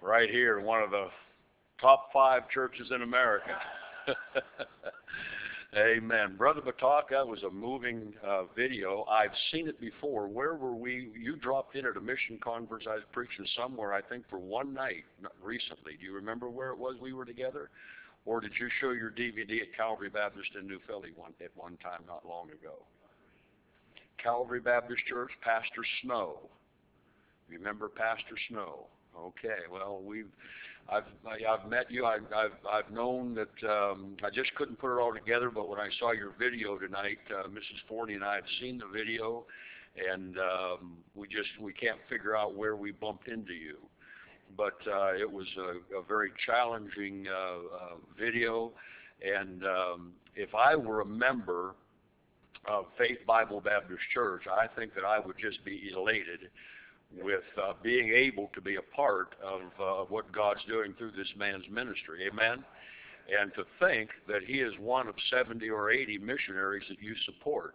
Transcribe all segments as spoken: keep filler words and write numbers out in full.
right here in one of the top five churches in America. Amen. Brother Batak, that was a moving uh, video. I've seen it before. Where were we? You dropped in at a mission conference I was preaching somewhere, I think, for one night recently. Do you remember where it was we were together? Or did you show your D V D at Calvary Baptist in New Philly one, at one time not long ago? Calvary Baptist Church, Pastor Snow. Remember Pastor Snow? Okay, well, we've, I've, I've met you. I've, I've, I've known that um, I just couldn't put it all together, but when I saw your video tonight, uh, Missus Forney and I had seen the video, and um, we just, we can't figure out where we bumped into you. But uh, it was a, a very challenging uh, uh, video, and um, if I were a member of Faith Bible Baptist Church, I think that I would just be elated with uh, being able to be a part of uh, what God's doing through this man's ministry. Amen? And to think that he is one of seventy or eighty missionaries that you support.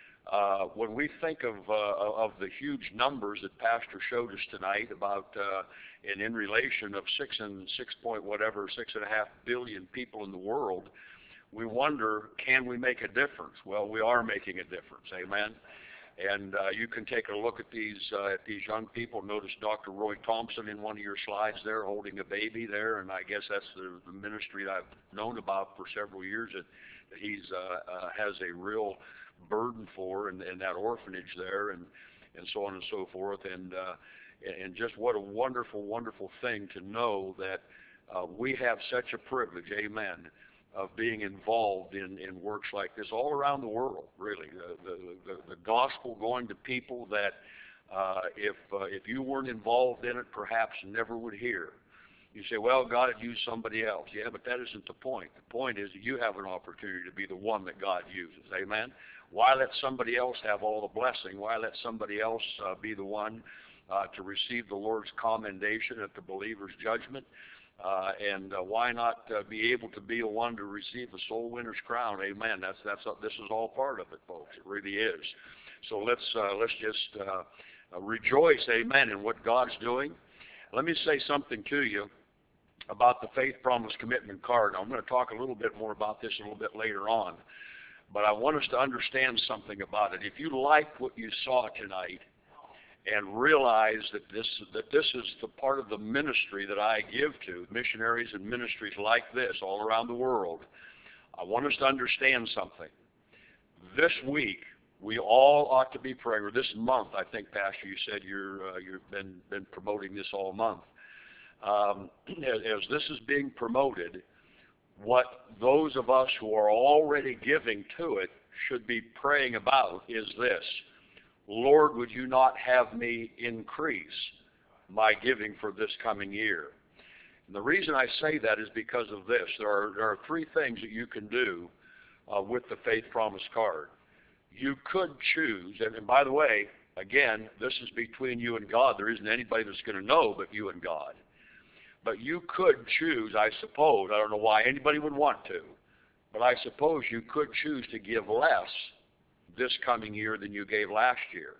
Uh, when we think of uh, of the huge numbers that Pastor showed us tonight about, uh, and in relation of six and six point whatever, six and a half billion people in the world, we wonder, can we make a difference? Well, we are making a difference. Amen. And uh, you can take a look at these uh, at these young people. Notice Doctor Roy Thompson in one of your slides there, holding a baby there, and I guess that's the, the ministry that I've known about for several years that, that he's uh, uh, has a real burden for, and, and that orphanage there, and and so on and so forth. And uh, and just what a wonderful, wonderful thing to know that uh, we have such a privilege. Amen. Of being involved in, in works like this all around the world, really. The, the, the, the gospel going to people that uh, if, uh, if you weren't involved in it, perhaps never would hear. You say, well, God had used somebody else. Yeah, but that isn't the point. The point is that you have an opportunity to be the one that God uses. Amen? Why let somebody else have all the blessing? Why let somebody else uh, be the one uh, to receive the Lord's commendation at the believer's judgment? Uh, and uh, why not uh, be able to be the one to receive the soul winner's crown? Amen. That's that's uh, this is all part of it, folks. It really is. So let's uh, let's just uh, uh, rejoice, amen, in what God's doing. Let me say something to you about the Faith Promise Commitment Card. Now, I'm going to talk a little bit more about this a little bit later on, but I want us to understand something about it. If you liked what you saw tonight, and realize that this that this is the part of the ministry that I give to missionaries and ministries like this all around the world, I want us to understand something. This week, we all ought to be praying, or this month, I think, Pastor, you said you're, uh, you've been, been promoting this all month. Um, as, as this is being promoted, what those of us who are already giving to it should be praying about is this: Lord, would you not have me increase my giving for this coming year? And the reason I say that is because of this. There are, there are three things that you can do uh, with the Faith Promise Card. You could choose, and, and by the way, again, this is between you and God. There isn't anybody that's going to know but you and God. But you could choose, I suppose, I don't know why anybody would want to, but I suppose you could choose to give less this coming year than you gave last year.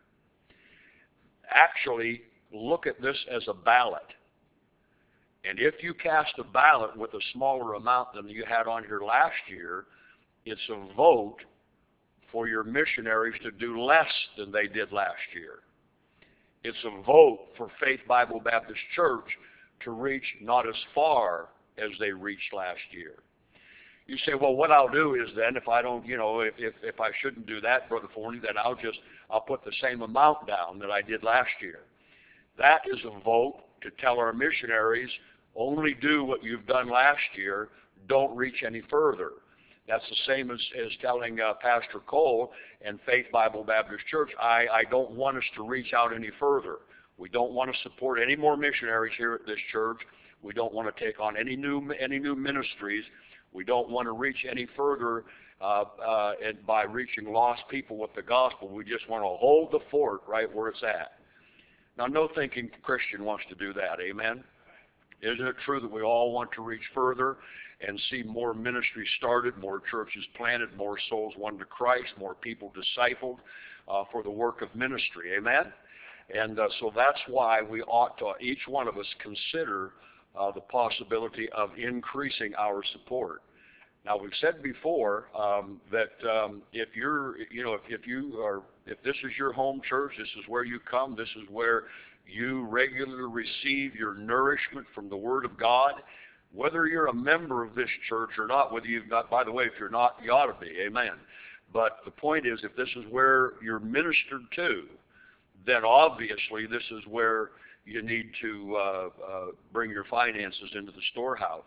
Actually, look at this as a ballot. And if you cast a ballot with a smaller amount than you had on here last year, it's a vote for your missionaries to do less than they did last year. It's a vote for Faith Bible Baptist Church to reach not as far as they reached last year. You say, well, what I'll do is then, if I don't, you know, if, if, if I shouldn't do that, Brother Forney, then I'll just, I'll put the same amount down that I did last year. That is a vote to tell our missionaries, only do what you've done last year, don't reach any further. That's the same as, as telling uh, Pastor Cole and Faith Bible Baptist Church, I, I don't want us to reach out any further. We don't want to support any more missionaries here at this church. We don't want to take on any new, any new ministries. We don't want to reach any further uh, uh, and by reaching lost people with the gospel. We just want to hold the fort right where it's at. Now, no thinking Christian wants to do that, amen? Isn't it true that we all want to reach further and see more ministries started, more churches planted, more souls won to Christ, more people discipled uh, for the work of ministry, amen? And uh, so that's why we ought to, each one of us, consider uh, the possibility of increasing our support. Now, we've said before um, that um, if you're, you know, if, if you are, if this is your home church, this is where you come, this is where you regularly receive your nourishment from the Word of God, whether you're a member of this church or not, whether you've not, by the way, if you're not, you ought to be, amen. But the point is, if this is where you're ministered to, then obviously this is where you need to uh, uh, bring your finances into the storehouse.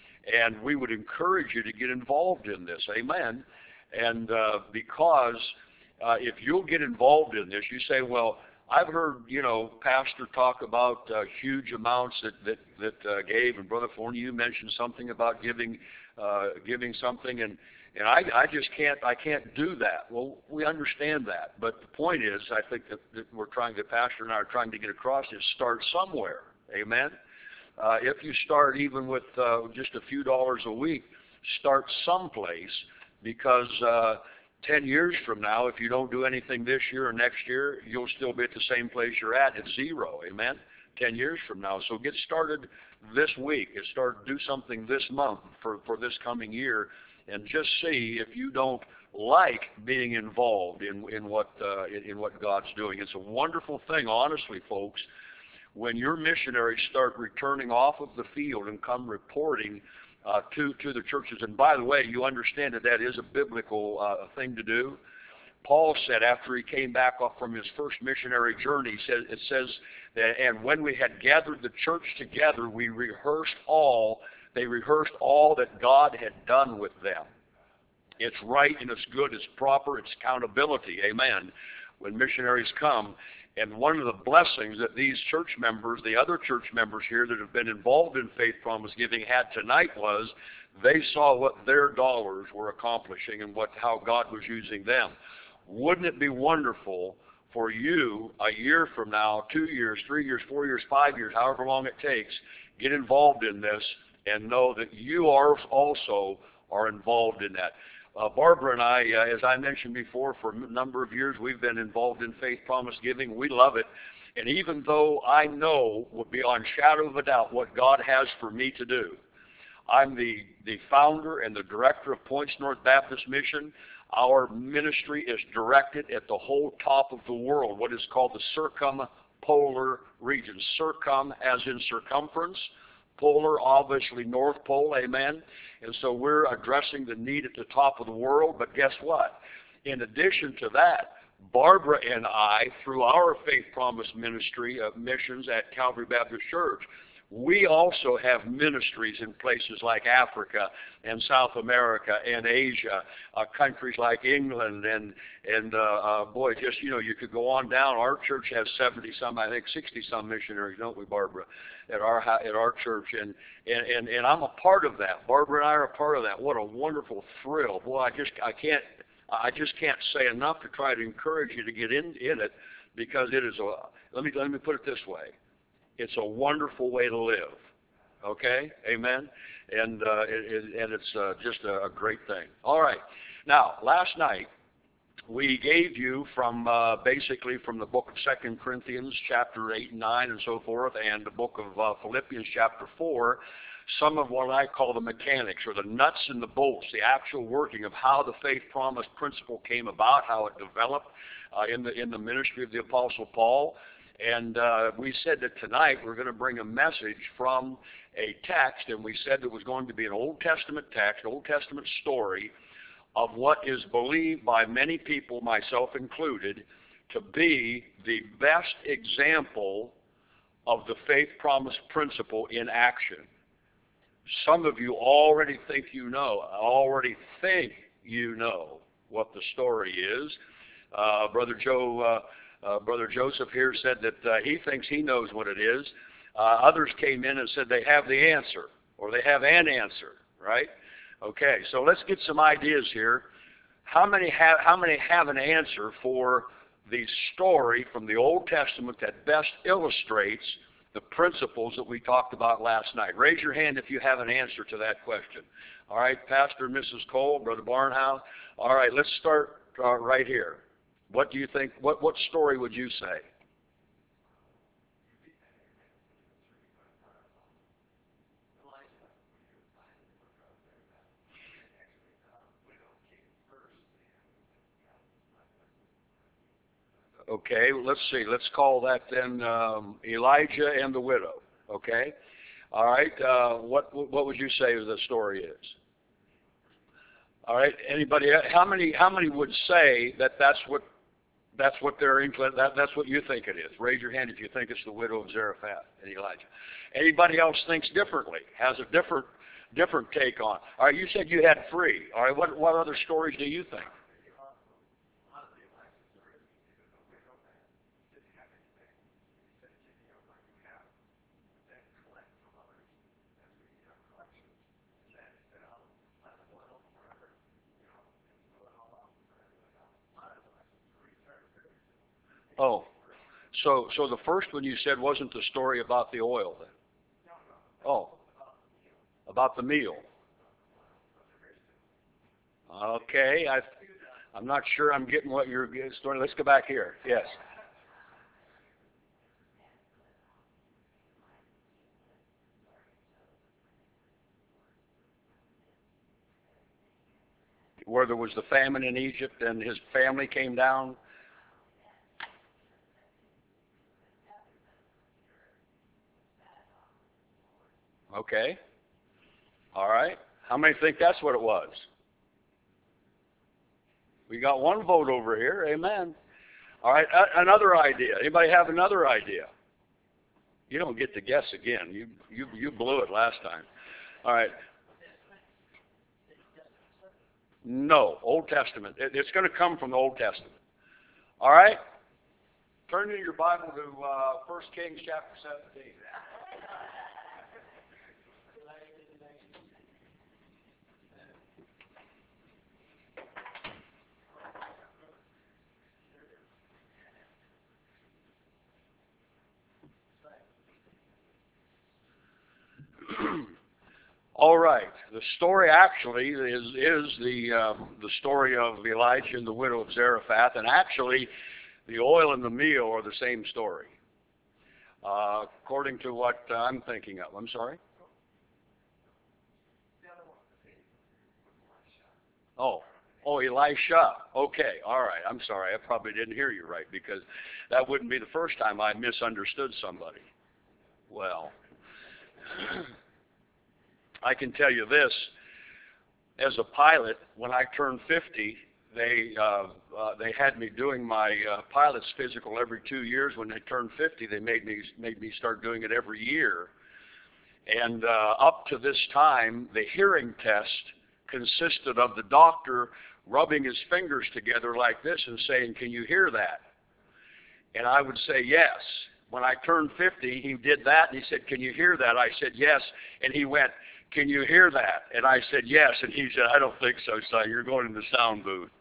And we would encourage you to get involved in this, amen. And uh, because uh, if you'll get involved in this, you say, well, I've heard, you know, Pastor talk about uh, huge amounts that that, that uh, gave, and Brother Forney, you mentioned something about giving uh, giving something, and and I, I just can't I can't do that. Well, we understand that, but the point is, I think that, that we're trying to, Pastor and I are trying to get across is start somewhere, amen. Uh, if you start even with uh, just a few dollars a week, start someplace, because uh, ten years from now, if you don't do anything this year or next year, you'll still be at the same place you're at at zero, amen, ten years from now. So get started this week. Get started, do something this month for, for this coming year, and just see if you don't like being involved in, in, what, uh, in, in what God's doing. It's a wonderful thing, honestly, folks, when your missionaries start returning off of the field and come reporting uh, to, to the churches. And by the way, you understand that that is a biblical uh, thing to do. Paul said after he came back off from his first missionary journey, he said, it says that, and when we had gathered the church together, we rehearsed all, they rehearsed all that God had done with them. It's right and it's good, it's proper, it's accountability, amen, when missionaries come. And one of the blessings that these church members, the other church members here that have been involved in Faith Promise Giving had tonight was they saw what their dollars were accomplishing and what how God was using them. Wouldn't it be wonderful for you a year from now, two years, three years, four years, five years, however long it takes, get involved in this and know that you are also are involved in that. Uh, Barbara and I, uh, as I mentioned before, for a number of years we've been involved in Faith Promise Giving. We love it. And even though I know beyond shadow of a doubt what God has for me to do, I'm the, the founder and the director of Points North Baptist Mission. Our ministry is directed at the whole top of the world, what is called the circumpolar region. Circum as in circumference, polar, obviously North Pole, amen. And so we're addressing the need at the top of the world. But guess what? In addition to that, Barbara and I, through our Faith Promise ministry of missions at Calvary Baptist Church, we also have ministries in places like Africa and South America and Asia, uh, countries like England and, and uh, uh, boy, just, you know, you could go on down. Our church has seventy some, I think sixty some missionaries, don't we, Barbara, at our at our church. And, and, and, and I'm a part of that. Barbara and I are a part of that. What a wonderful thrill. Boy, I just, I can't, I just can't say enough to try to encourage you to get in, in it, because it is a, let me, let me put it this way. It's a wonderful way to live, okay? Amen? And uh, it, it, and it's uh, just a, a great thing. All right. Now, last night, we gave you from uh, basically from the book of Second Corinthians, chapter eight and nine and so forth, and the book of uh, Philippians, chapter four, some of what I call the mechanics, or the nuts and the bolts, the actual working of how the faith promise principle came about, how it developed uh, in the in the ministry of the Apostle Paul. And uh, we said that tonight we're going to bring a message from a text, and we said it was going to be an Old Testament text, Old Testament story of what is believed by many people, myself included, to be the best example of the faith promise principle in action. Some of you already think you know, already think you know what the story is. Uh, Brother Joe... Uh, Uh, Brother Joseph here said that uh, he thinks he knows what it is. Uh, others came in and said they have the answer, or they have an answer, right? Okay, so let's get some ideas here. How many have, how many have an answer for the story from the Old Testament that best illustrates the principles that we talked about last night? Raise your hand if you have an answer to that question. All right, Pastor and Missus Cole, Brother Barnhouse. All right, let's start uh, right here. What do you think, what, what story would you say? Okay, let's see. Let's call that then um, Elijah and the widow. Okay, all right. Uh, what what would you say the story is? All right. Anybody? How many? How many would say that that's what that's what they're inclined? That that's what you think it is. Raise your hand if you think it's the widow of Zarephath and Elijah. Anybody else thinks differently? Has a different different take on? All right. You said you had three. All right. What what other stories do you think? Oh, so so the first one you said wasn't the story about the oil then? Oh, about the meal. Okay, I I'm not sure I'm getting what you're story. Let's go back here. Yes. Where there was the famine in Egypt and his family came down. Okay. All right. How many think that's what it was? We got one vote over here. Amen. All right. A- another idea. Anybody have another idea? You don't get to guess again. You you you blew it last time. All right. No, Old Testament. It, it's going to come from the Old Testament. All right. Turn in your Bible to uh, First Kings chapter seventeen. All right. The story actually is is the uh, the story of Elijah and the widow of Zarephath, and actually, the oil and the meal are the same story, uh, according to what uh, I'm thinking of. I'm sorry. Oh, oh, Elisha. Okay, all right. I'm sorry. I probably didn't hear you right because that wouldn't be the first time I misunderstood somebody. Well, I can tell you this. As a pilot, when I turned fifty, they uh, uh, they had me doing my uh, pilot's physical every two years. When they turned fifty, they made me made me start doing it every year. And uh, up to this time, the hearing test consisted of the doctor rubbing his fingers together like this and saying, "Can you hear that?" And I would say yes. When I turned fifty, he did that, and he said, "Can you hear that?" I said yes, and he went, "Can you hear that?" And I said yes, and he said, "I don't think so, son. You're going in the sound booth."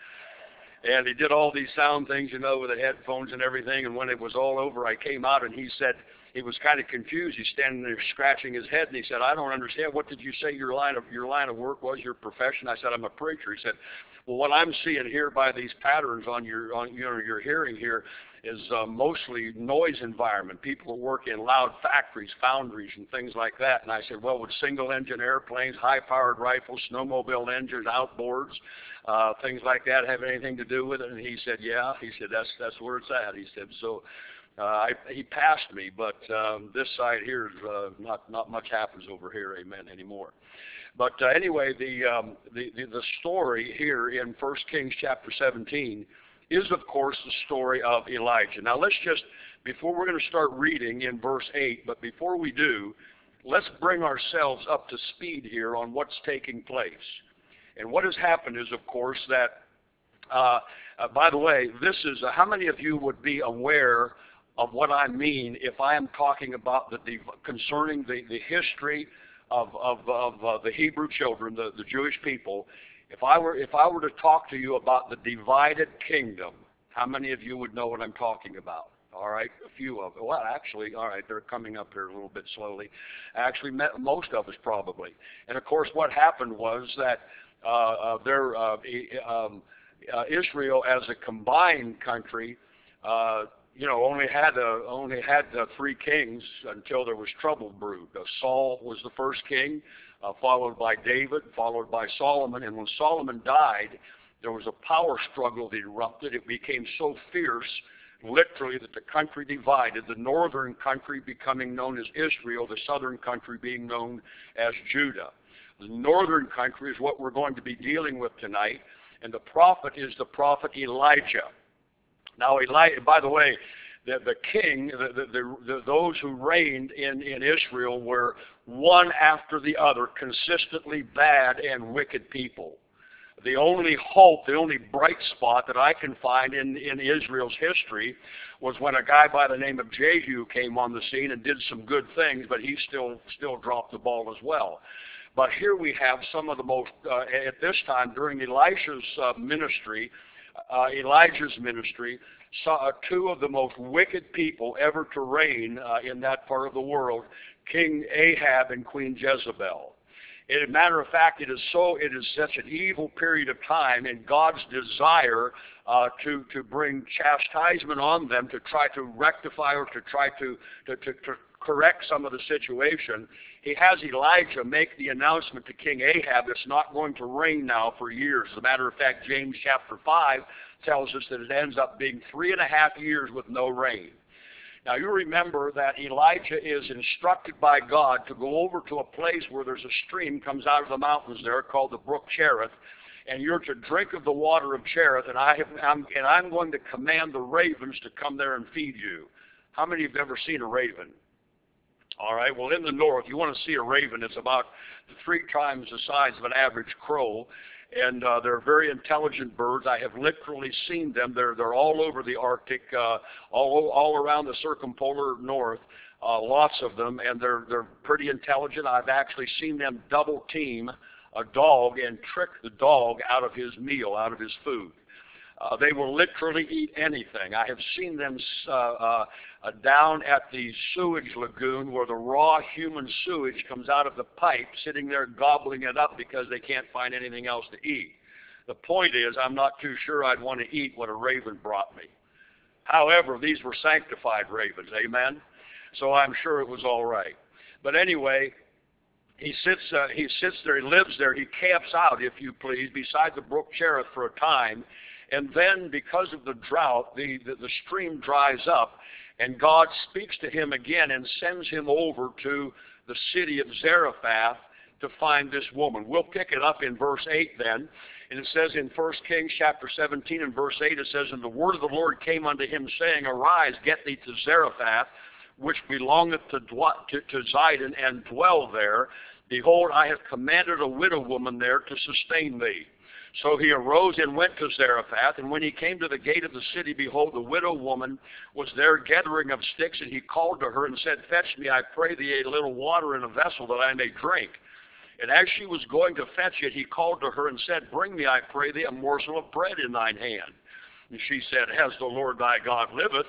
And he did all these sound things, you know, with the headphones and everything. And when it was all over, I came out, and he said he was kind of confused. He's standing there scratching his head, and he said, "I don't understand. What did you say your line of your line of work was? Your profession?" I said, "I'm a preacher." He said, "Well, what I'm seeing here by these patterns on your on your your hearing here is uh, mostly noise environment. People who work in loud factories, foundries, and things like that." And I said, "Well, would single-engine airplanes, high-powered rifles, snowmobile engines, outboards, uh, things like that have anything to do with it?" And he said, "Yeah." He said, "That's that's where it's at." He said, "So." Uh, I, he passed me, but um, this side here is uh, not not much happens over here, amen, anymore. But uh, anyway, the, um, the the the story here in First Kings chapter seventeen is, of course, the story of Elijah. Now, let's just before we're going to start reading in verse eight, but before we do, let's bring ourselves up to speed here on what's taking place. And what has happened is, of course, that. Uh, uh, by the way, this is uh, how many of you would be aware of what I mean if I am talking about the, the concerning the, the history of of, of uh, the Hebrew children, the, the Jewish people. If I were if I were to talk to you about the divided kingdom, how many of you would know what I'm talking about? All right, a few of them. Well, actually, all right, they're coming up here a little bit slowly. Actually, most of us probably. And of course, what happened was that uh, uh, there, uh, um, uh, Israel as a combined country. Uh, you know, only had uh, only had uh, three kings until there was trouble brewed. Uh, Saul was the first king, uh, followed by David, followed by Solomon. And when Solomon died, there was a power struggle that erupted. It became so fierce literally that the country divided, the northern country becoming known as Israel, the southern country being known as Judah. The northern country is what we're going to be dealing with tonight, and the prophet is the prophet Elijah. Now, Elijah, by the way, the, the king, the, the, the, the, those who reigned in, in Israel were one after the other, consistently bad and wicked people. The only hope, the only bright spot that I can find in, in Israel's history was when a guy by the name of Jehu came on the scene and did some good things, but he still still dropped the ball as well. But here we have some of the most, uh, at this time, during Elisha's uh, ministry, uh, Elijah's ministry, saw uh, two of the most wicked people ever to reign uh, in that part of the world, King Ahab and Queen Jezebel. As a matter of fact, it is so, it is such an evil period of time, and God's desire uh, to, to bring chastisement on them, to try to rectify or to try to, to, to, to correct some of the situation. He has Elijah make the announcement to King Ahab that's not going to rain now for years. As a matter of fact, James chapter five tells us that it ends up being three and a half years with no rain. Now, you remember that Elijah is instructed by God to go over to a place where there's a stream comes out of the mountains there called the brook Cherith, and you're to drink of the water of Cherith, and, I have, I'm, and I'm going to command the ravens to come there and feed you. How many of you have ever seen a raven? All right, well, in the north, you want to see a raven. It's about three times the size of an average crow, and uh, they're very intelligent birds. I have literally seen them. They're they're all over the Arctic, uh, all all around the circumpolar north. Uh, lots of them, and they're they're pretty intelligent. I've actually seen them double team a dog and trick the dog out of his meal, out of his food. Uh, they will literally eat anything. I have seen them uh, uh, uh, down at the sewage lagoon where the raw human sewage comes out of the pipe, sitting there gobbling it up because they can't find anything else to eat. The point is, I'm not too sure I'd want to eat what a raven brought me. However, these were sanctified ravens, amen? So I'm sure it was all right. But anyway, he sits, uh, he sits there, he lives there, he camps out, if you please, beside the brook Cherith for a time. And then, because of the drought, the, the, the stream dries up, and God speaks to him again and sends him over to the city of Zarephath to find this woman. We'll pick it up in verse eight then. And it says in First Kings chapter seventeen and verse eight, it says, "And the word of the Lord came unto him, saying, Arise, get thee to Zarephath, which belongeth to, to, to Zidon, and dwell there. Behold, I have commanded a widow woman there to sustain thee. So he arose and went to Zarephath, and when he came to the gate of the city, behold, the widow woman was there gathering of sticks, and he called to her and said, Fetch me, I pray thee, a little water in a vessel that I may drink. And as she was going to fetch it, he called to her and said, Bring me, I pray thee, a morsel of bread in thine hand. And she said, As the Lord thy God liveth,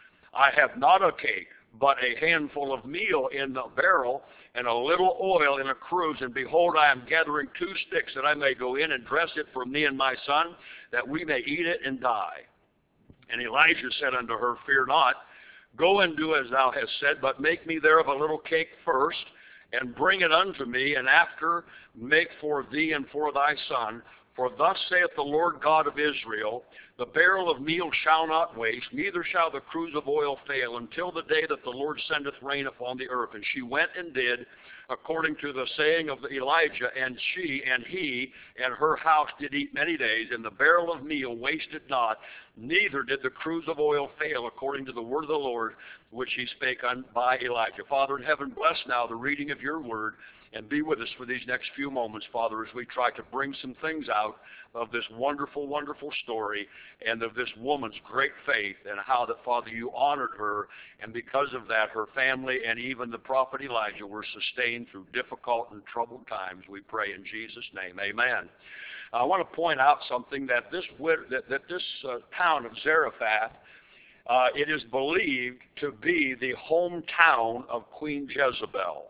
I have not a cake, but a handful of meal in the barrel, and a little oil in a cruse. And behold, I am gathering two sticks, that I may go in and dress it for me and my son, that we may eat it and die. And Elijah said unto her, Fear not, go and do as thou hast said, but make me thereof a little cake first, and bring it unto me, and after make for thee and for thy son. For thus saith the Lord God of Israel, The barrel of meal shall not waste, neither shall the cruse of oil fail, until the day that the Lord sendeth rain upon the earth. And she went and did according to the saying of Elijah, and she and he and her house did eat many days, and the barrel of meal wasted not, neither did the cruse of oil fail, according to the word of the Lord, which he spake on by Elijah. Father in heaven, bless now the reading of your word, and be with us for these next few moments, Father, as we try to bring some things out of this wonderful, wonderful story and of this woman's great faith, and how that, Father, you honored her, and because of that, her family and even the prophet Elijah were sustained through difficult and troubled times. We pray in Jesus' name. Amen. I want to point out something, that this, that, that this uh, town of Zarephath, uh, it is believed to be the hometown of Queen Jezebel.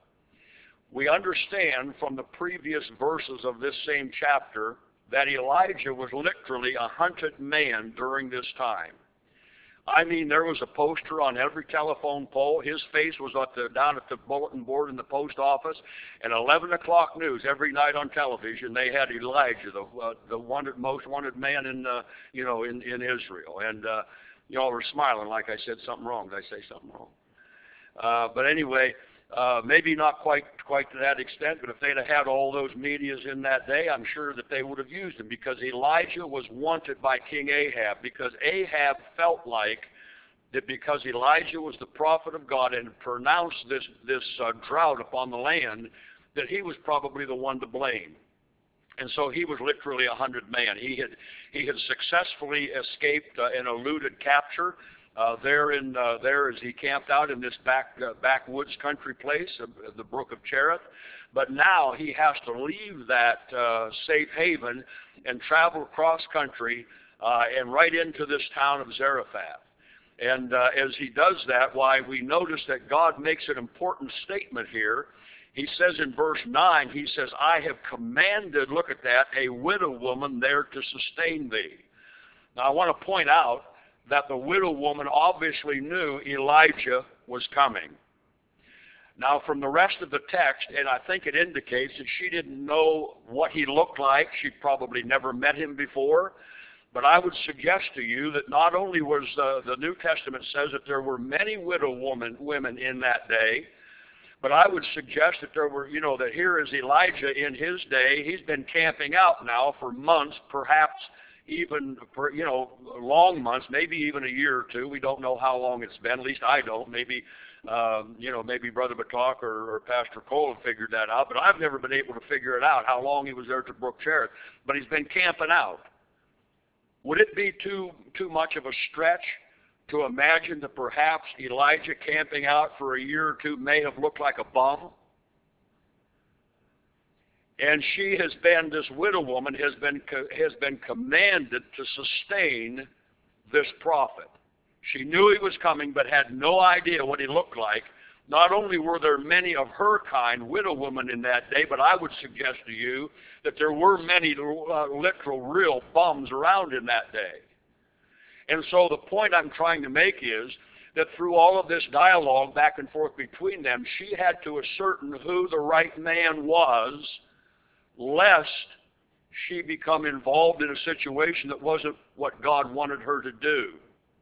We understand from the previous verses of this same chapter that Elijah was literally a hunted man during this time. I mean, there was a poster on every telephone pole. His face was at the, down at the bulletin board in the post office. And eleven o'clock news every night on television, they had Elijah, the uh, the wanted, most wanted man in uh, you know in in Israel. And uh, Y'all are smiling like I said something wrong. Did I say something wrong? Uh, but anyway, uh, maybe not quite quite to that extent, but if they'd have had all those medias in that day, I'm sure that they would have used them, because Elijah was wanted by King Ahab, because Ahab felt like that because Elijah was the prophet of God and pronounced this, this uh, drought upon the land, that he was probably the one to blame. And so he was literally a hundred man. He had he had successfully escaped uh, and eluded capture uh, there in uh, there as he camped out in this back uh, backwoods country place, uh, the brook of Cherith. But now he has to leave that uh, safe haven and travel cross country uh, and right into this town of Zarephath. And uh, as he does that, why we notice that God makes an important statement here. He says in verse nine, he says, I have commanded, look at that, a widow woman there to sustain thee. Now I want to point out that the widow woman obviously knew Elijah was coming. Now from the rest of the text, and I think it indicates that she didn't know what he looked like. She'd probably never met him before. But I would suggest to you that not only was uh, the New Testament says that there were many widow woman, women in that day, but I would suggest that there were, you know, that here is Elijah in his day. He's been camping out now for months, perhaps even, for, you know, long months, maybe even a year or two. We don't know how long it's been. At least I don't. Maybe, um, you know, maybe Brother Batak or, or Pastor Cole have figured that out. But I've never been able to figure it out, how long he was there to Brook Cherith. But he's been camping out. Would it be too too much of a stretch to imagine that perhaps Elijah camping out for a year or two may have looked like a bum? And she has been, this widow woman has been has been commanded to sustain this prophet. She knew he was coming, but had no idea what he looked like. Not only were there many of her kind, widow women, in that day, but I would suggest to you that there were many uh, literal, real bums around in that day. And so the point I'm trying to make is that through all of this dialogue back and forth between them, she had to ascertain who the right man was, lest she become involved in a situation that wasn't what God wanted her to do.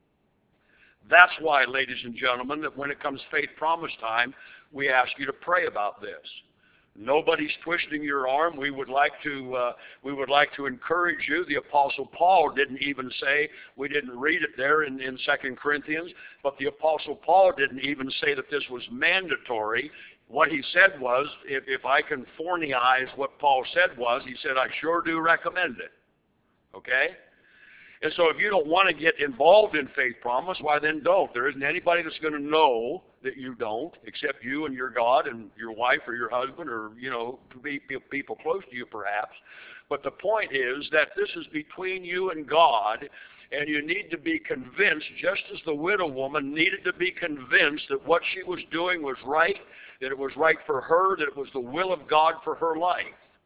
That's why, ladies and gentlemen, that when it comes faith promise time, we ask you to pray about this. Nobody's twisting your arm. We would like to uh, we would like to encourage you. The Apostle Paul didn't even say, we didn't read it there in, in Second Corinthians, but the Apostle Paul didn't even say that this was mandatory. What he said was, if, if I can Fornyize what Paul said was, he said, I sure do recommend it. Okay? And so if you don't want to get involved in faith promise, why then don't. There isn't anybody that's going to know that you don't, except you and your God and your wife or your husband or, you know, people close to you perhaps. But the point is that this is between you and God, and you need to be convinced, just as the widow woman needed to be convinced that what she was doing was right, that it was right for her, that it was the will of God for her life.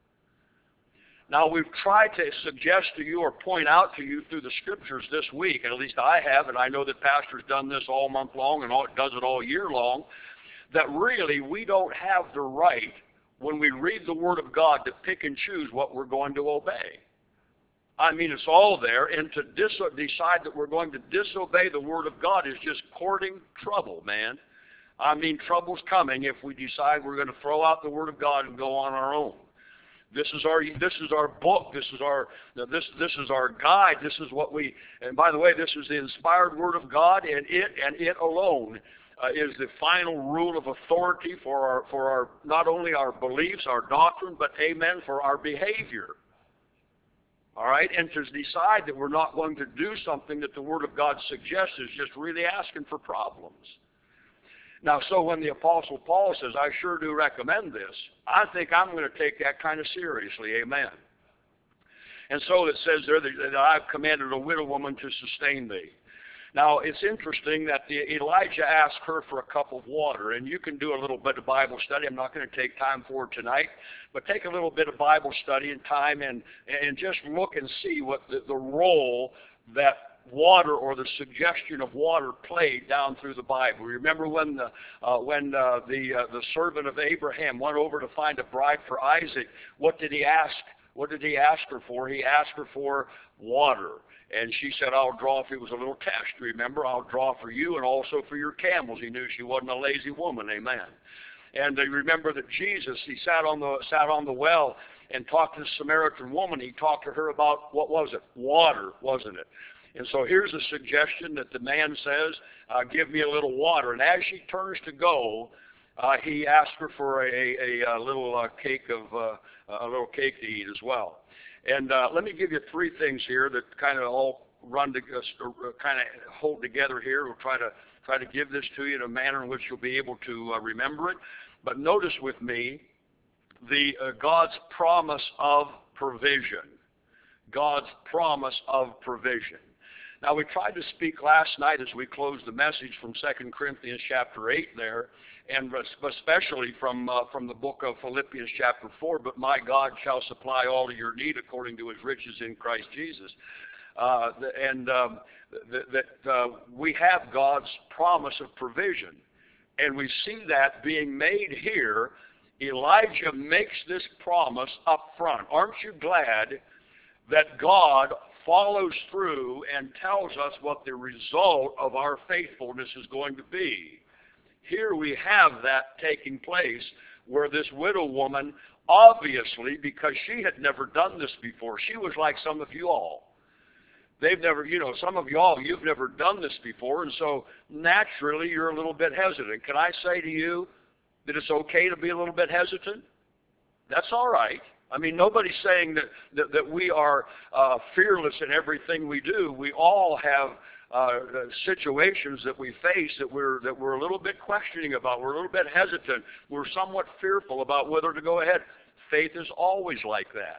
Now, we've tried to suggest to you or point out to you through the Scriptures this week, and at least I have, and I know that Pastor's done this all month long and all, does it all year long, that really we don't have the right, when we read the Word of God, to pick and choose what we're going to obey. I mean, it's all there, and to dis- decide that we're going to disobey the Word of God is just courting trouble, man. I mean, trouble's coming if we decide we're going to throw out the Word of God and go on our own. This is our this is our book. This is our this this is our guide. This is what we. And by the way, this is the inspired Word of God, and it and it alone uh, is the final rule of authority for our for our not only our beliefs, our doctrine, but amen, for our behavior. All right, and to decide that we're not going to do something that the Word of God suggests is just really asking for problems. Now, so when the Apostle Paul says, I sure do recommend this, I think I'm going to take that kind of seriously, amen. And so it says there that I've commanded a widow woman to sustain thee. Now, it's interesting that the, Elijah asked her for a cup of water, and you can do a little bit of Bible study. I'm not going to take time for it tonight, but take a little bit of Bible study and time and, and just look and see what the, the role that water or the suggestion of water played down through the Bible. Remember when the uh, when uh, the uh, the servant of Abraham went over to find a bride for Isaac? What did he ask What did he ask her for? He asked her for water. And she said, I'll draw, if it was a little test, remember, I'll draw for you and also for your camels. He knew she wasn't a lazy woman, amen. And they remember that Jesus, he sat on the sat on the well and talked to the Samaritan woman. He talked to her about, what was it? Water, wasn't it? And so here's a suggestion that the man says, uh, give me a little water. And as she turns to go, uh, he asks her for a, a, a little uh, cake of uh, a little cake to eat as well. And uh, let me give you three things here that kind of all run to uh, kind of hold together here. We'll try to try to give this to you in a manner in which you'll be able to uh, remember it. But notice with me the uh, God's promise of provision. God's promise of provision. Now, we tried to speak last night as we closed the message from Second Corinthians chapter eight there, and especially from uh, from the book of Philippians chapter four, but my God shall supply all of your need according to his riches in Christ Jesus. Uh, and um, th- that uh, we have God's promise of provision. And we see that being made here. Elijah makes this promise up front. Aren't you glad that God follows through and tells us what the result of our faithfulness is going to be? Here we have that taking place where this widow woman, obviously, because she had never done this before, she was like some of you all. They've never, you know, some of y'all, you've never done this before, and so naturally you're a little bit hesitant. Can I say to you that it's okay to be a little bit hesitant? That's all right. I mean, nobody's saying that, that, that we are uh, fearless in everything we do. We all have uh, situations that we face that we're, that we're a little bit questioning about. We're a little bit hesitant. We're somewhat fearful about whether to go ahead. Faith is always like that.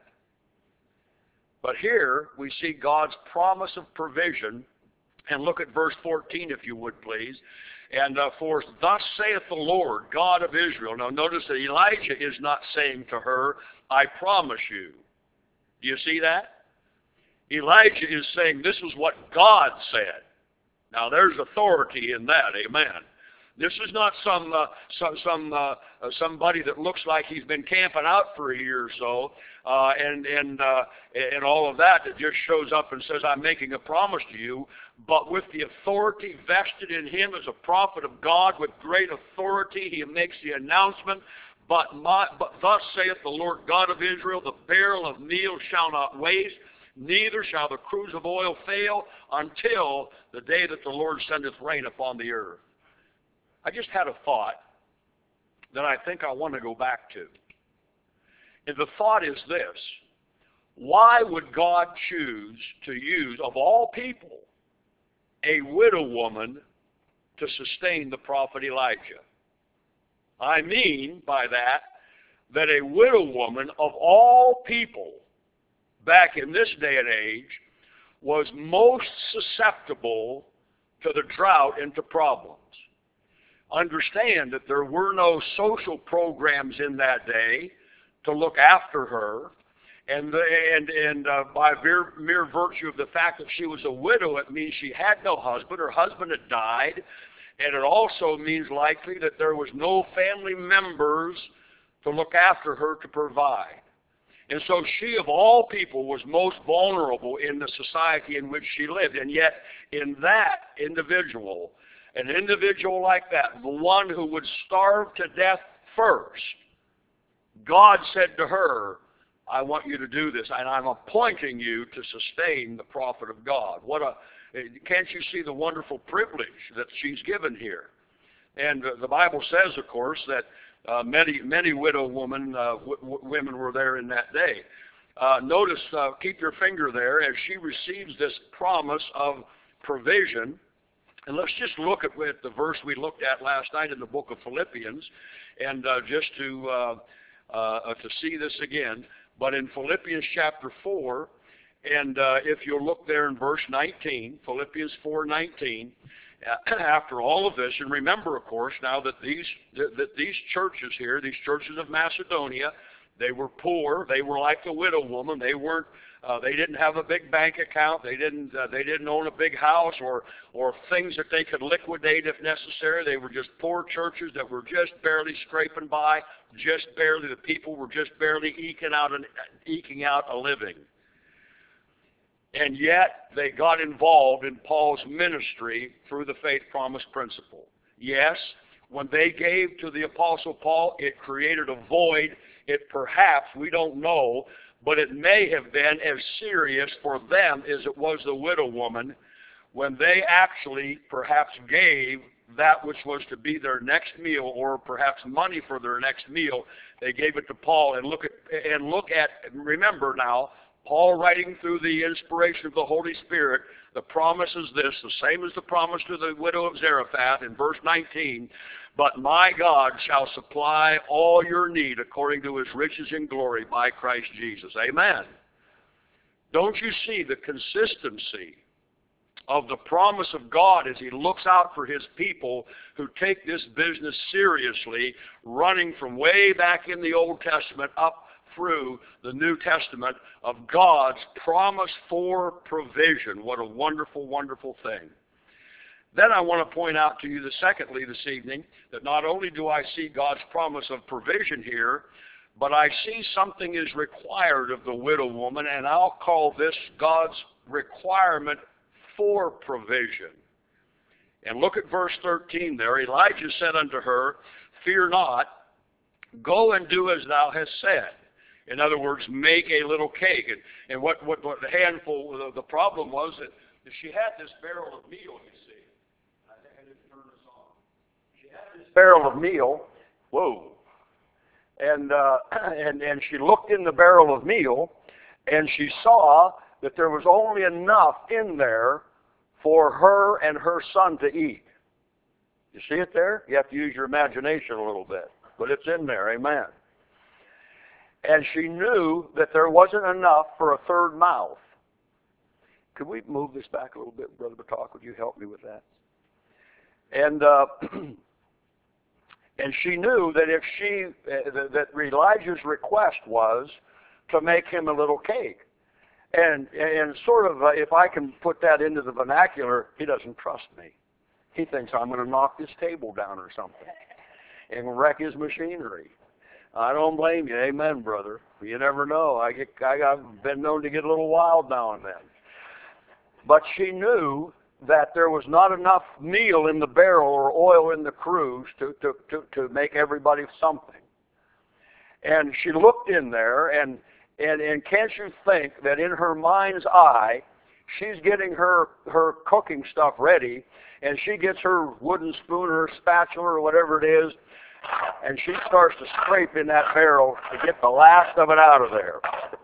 But here we see God's promise of provision, and look at verse fourteen if you would please. And uh, for thus saith the Lord, God of Israel. Now notice that Elijah is not saying to her, I promise you. Do you see that? Elijah is saying this is what God said. Now there's authority in that, amen. This is not some uh, some some uh, uh, somebody that looks like he's been camping out for a year or so, uh, and and uh, and all of that that just shows up and says, "I'm making a promise to you," but with the authority vested in him as a prophet of God, with great authority, he makes the announcement. But my, but thus saith the Lord God of Israel: the barrel of meal shall not waste, neither shall the cruse of oil fail, until the day that the Lord sendeth rain upon the earth. I just had a thought that I think I want to go back to. And the thought is this: why would God choose to use, of all people, a widow woman to sustain the prophet Elijah? I mean by that, that a widow woman of all people back in this day and age was most susceptible to the drought and to problems. Understand that there were no social programs in that day to look after her, and the, and and uh, by mere, mere virtue of the fact that she was a widow, it means she had no husband. Her husband had died, and it also means likely that there was no family members to look after her to provide. And so she, of all people, was most vulnerable in the society in which she lived. And yet, in that individual, an individual like that, the one who would starve to death first, God said to her, I want you to do this, and I'm appointing you to sustain the prophet of God. What a, can't you see the wonderful privilege that she's given here? And uh, the Bible says, of course, that uh, many many widow women, uh, w- w- women were there in that day. Uh, notice, uh, keep your finger there, as she receives this promise of provision. And let's just look at, at the verse we looked at last night in the book of Philippians, and uh, just to uh, uh, to see this again. But in Philippians chapter four, and uh, if you'll look there in verse nineteen, Philippians four nineteen, uh, after all of this, and remember, of course, now that these that these churches here, these churches of Macedonia, They were poor. They were like the widow woman. They weren't. Uh, they didn't have a big bank account. They didn't. Uh, they didn't own a big house or or things that they could liquidate if necessary. They were just poor churches that were just barely scraping by, just barely. The people were just barely eking out an eking out a living. And yet they got involved in Paul's ministry through the faith promise principle. Yes, when they gave to the Apostle Paul, it created a void. It perhaps, we don't know, but it may have been as serious for them as it was the widow woman when they actually perhaps gave that which was to be their next meal, or perhaps money for their next meal. They gave it to Paul. And look at, and look at, remember now, Paul writing through the inspiration of the Holy Spirit, the promise is this, the same as the promise to the widow of Zarephath in verse nineteen, but my God shall supply all your need according to his riches in glory by Christ Jesus. Amen. Don't you see the consistency of the promise of God as he looks out for his people who take this business seriously, running from way back in the Old Testament up through the New Testament of God's promise for provision. What a wonderful, wonderful thing. Then I want to point out to you, the secondly, this evening, that not only do I see God's promise of provision here, but I see something is required of the widow woman, and I'll call this God's requirement for provision. And look at verse thirteen there. Elijah said unto her, fear not, go and do as thou hast said. In other words, make a little cake. And, and what, what, what the handful, the, the problem was that she had this barrel of meal, you see. I think I didn't turn this on. She had this barrel of meal. Whoa. And, uh, and, and she looked in the barrel of meal, and she saw that there was only enough in there for her and her son to eat. You see it there? You have to use your imagination a little bit. But it's in there, amen. And she knew that there wasn't enough for a third mouth. Could we move this back a little bit, Brother Batak? Would you help me with that? And uh, and she knew that if she, uh, that Elijah's request was to make him a little cake. And, and sort of, uh, if I can put that into the vernacular, he doesn't trust me. He thinks I'm going to knock this table down or something and wreck his machinery. I don't blame you. Amen, brother. You never know. I get, I, I've been known to get a little wild now and then. But she knew that there was not enough meal in the barrel or oil in the cruse to, to, to, to make everybody something. And she looked in there, and, and, and can't you think that in her mind's eye, she's getting her, her cooking stuff ready, and she gets her wooden spoon or spatula or whatever it is, and she starts to scrape in that barrel to get the last of it out of there.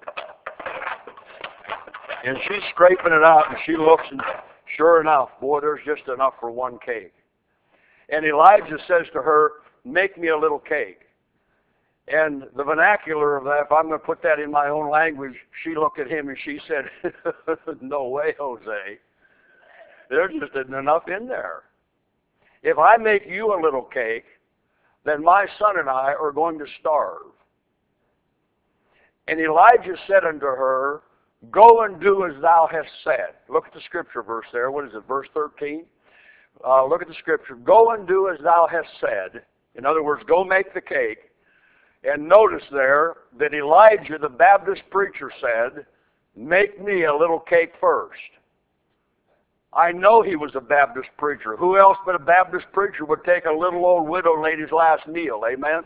And she's scraping it out, and she looks, and sure enough, boy, there's just enough for one cake. And Elijah says to her, make me a little cake. And the vernacular of that, if I'm going to put that in my own language, she looked at him and she said, no way, Jose. There just isn't enough in there. If I make you a little cake, then my son and I are going to starve. And Elijah said unto her, go and do as thou hast said. Look at the scripture verse there. What is it, verse thirteen? Uh, look at the scripture. Go and do as thou hast said. In other words, go make the cake. And notice there that Elijah, the Baptist preacher, said, make me a little cake first. I know he was a Baptist preacher. Who else but a Baptist preacher would take a little old widow lady's last meal? Amen?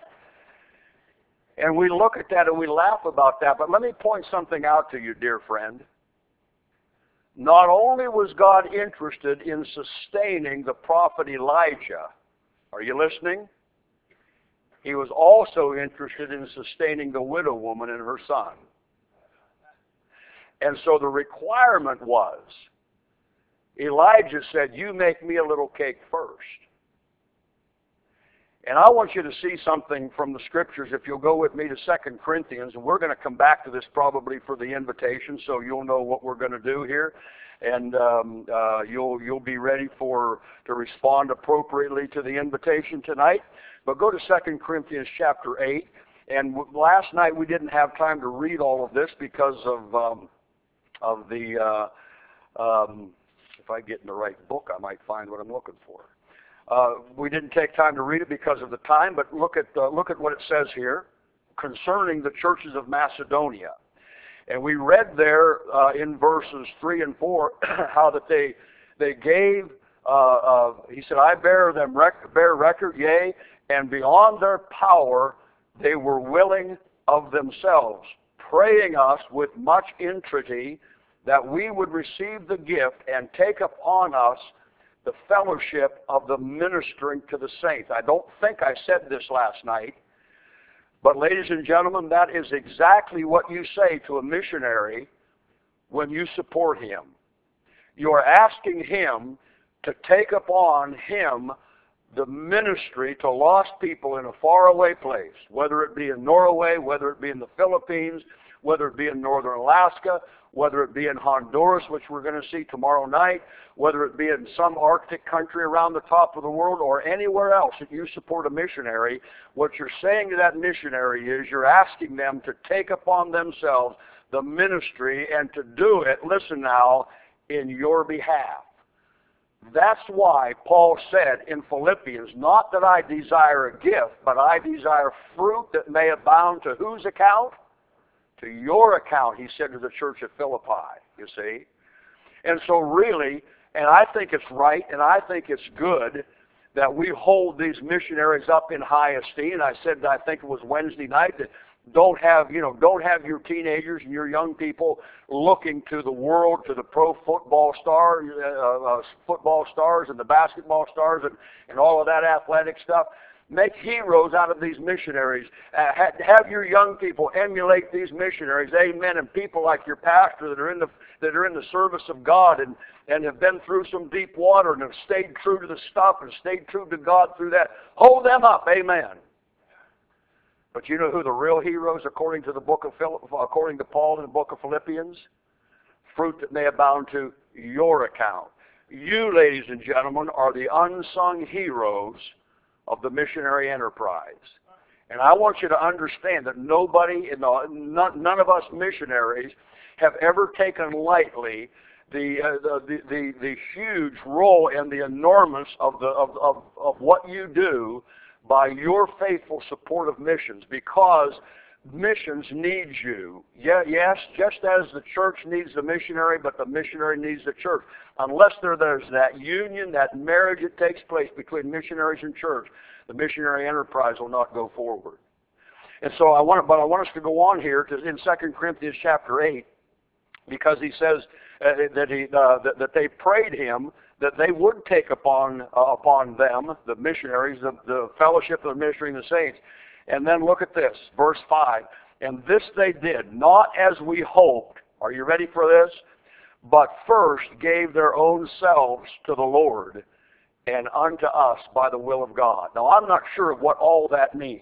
And we look at that and we laugh about that. But let me point something out to you, dear friend. Not only was God interested in sustaining the prophet Elijah, are you listening? He was also interested in sustaining the widow woman and her son. And so the requirement was, Elijah said, you make me a little cake first. And I want you to see something from the scriptures, if you'll go with me to Second Corinthians, and we're going to come back to this probably for the invitation, so you'll know what we're going to do here, and um, uh, you'll you'll be ready for to respond appropriately to the invitation tonight. But go to Second Corinthians chapter eight, And w- last night we didn't have time to read all of this because of um, of the, uh, um, if I get in the right book, I might find what I'm looking for. Uh, we didn't take time to read it because of the time, but look at uh, look at what it says here concerning the churches of Macedonia. And we read there uh, in verses three and four how that they they gave. Uh, uh, he said, "I bear them rec- bear record, yea, and beyond their power they were willing of themselves, praying us with much entreaty that we would receive the gift and take upon us the fellowship of the ministering to the saints." I don't think I said this last night, but ladies and gentlemen, that is exactly what you say to a missionary when you support him. You are asking him to take upon him the ministry to lost people in a faraway place, whether it be in Norway, whether it be in the Philippines, whether it be in northern Alaska, whether it be in Honduras, which we're going to see tomorrow night, whether it be in some Arctic country around the top of the world, or anywhere else that you support a missionary. What you're saying to that missionary is you're asking them to take upon themselves the ministry and to do it, listen now, in your behalf. That's why Paul said in Philippians, not that I desire a gift, but I desire fruit that may abound to whose account? To your account, he said to the church at Philippi, you see. And so really, and I think it's right, and I think it's good that we hold these missionaries up in high esteem. I said, I think it was Wednesday night, that don't have, you know, don't have your teenagers and your young people looking to the world, to the pro football stars, uh, uh, football stars and the basketball stars and, and all of that athletic stuff. Make heroes out of these missionaries. Uh, have your young people emulate these missionaries, amen, and people like your pastor that are in the that are in the service of God and, and have been through some deep water and have stayed true to the stuff and stayed true to God through that. Hold them up, amen. But you know who the real heroes, according to the book of Phil, according to Paul in the book of Philippians? Fruit that may abound to your account. You, ladies and gentlemen, are the unsung heroes of the missionary enterprise. And I want you to understand that nobody, in the, none, none of us missionaries have ever taken lightly the, uh, the, the, the huge role and the enormous of, the, of, of, of what you do by your faithful support of missions, because missions needs you. Yeah, yes, just as the church needs the missionary, but the missionary needs the church. Unless there, there's that union, that marriage that takes place between missionaries and church, the missionary enterprise will not go forward. And so I want, but I want us to go on here to in Second Corinthians chapter eight, because he says uh, that he uh, that, that they prayed him that they would take upon uh, upon them, the missionaries, the, the fellowship of the ministry and the saints. And then look at this, verse five. And this they did, not as we hoped. Are you ready for this? But first gave their own selves to the Lord and unto us by the will of God. Now, I'm not sure what all that means.